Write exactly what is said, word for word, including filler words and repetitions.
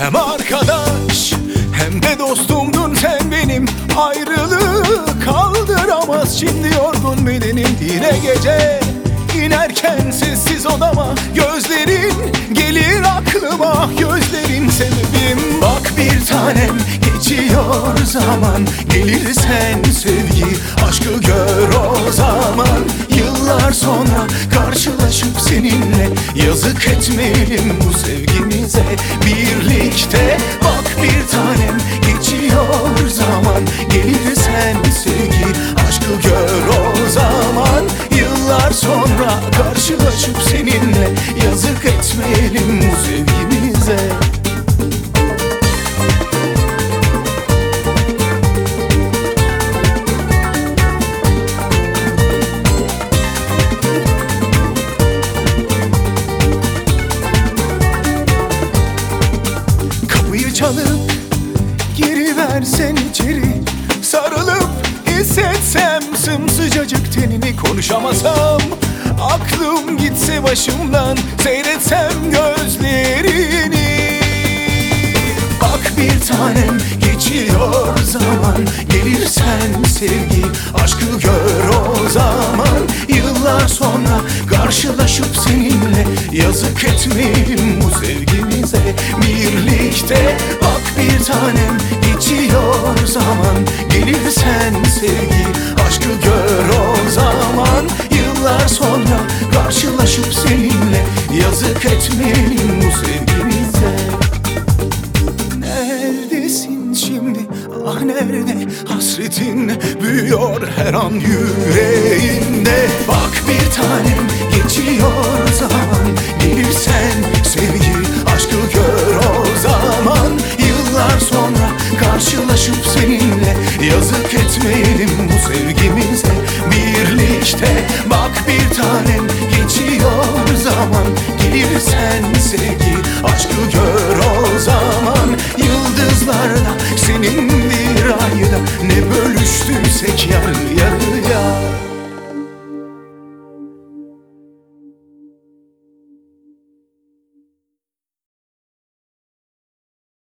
Hem arkadaş hem de dostumdun sen benim. Ayrılık kaldıramaz şimdi yorgun bedenim. Yine gece inerken sessiz odama gözlerin gelir aklıma, gözlerin sebebim. Bak bir tanem, geçiyor zaman, gelirsen sevgi aşkı gör o zaman. Yıllar sonra karşılaşıp seninle yazık etmeyelim bu sevgimize birlikte. Bak bir tanem, geçiyor zaman, gelirsen sevgi aşkı gör o zaman. Yıllar sonra karşılaşıp seninle yazık etmeyelim bu sevgimize. Kapıyı çalıp geri versen içeri, sarılıp hissetsem sımsıcacık tenini, konuşamasam aklım gitse başımdan, seyretsem gözlerini. Bak bir tanem, geçiyor zaman, gelirsen sevgi aşkı gör o zaman. Yıllar sonra karşılaşıp seninle yazık etmeyelim bu sevgimize birlikte. Bak bir tanem, geçiyor zaman, gelirsen sevgi aşkı gör o zaman. Yıllar sonra karşılaşıp seninle yazık etmeyelim bu sevgimize. Neredesin şimdi, ah nerede hasretin, büyüyor her an yüreğimde. Bak bir tanem, geçiyor zaman, gelirsen sevgi aşkı gör o zaman. Yıllar sonra karşılaşıp seninle yazık etmeyelim bu sevgimize birlikte. Bak bir tanem, geçiyor zaman, gelirsen sevgi aşkı gör o zaman. Yıldızlarla senin bir ayda ne bölüştüysek yer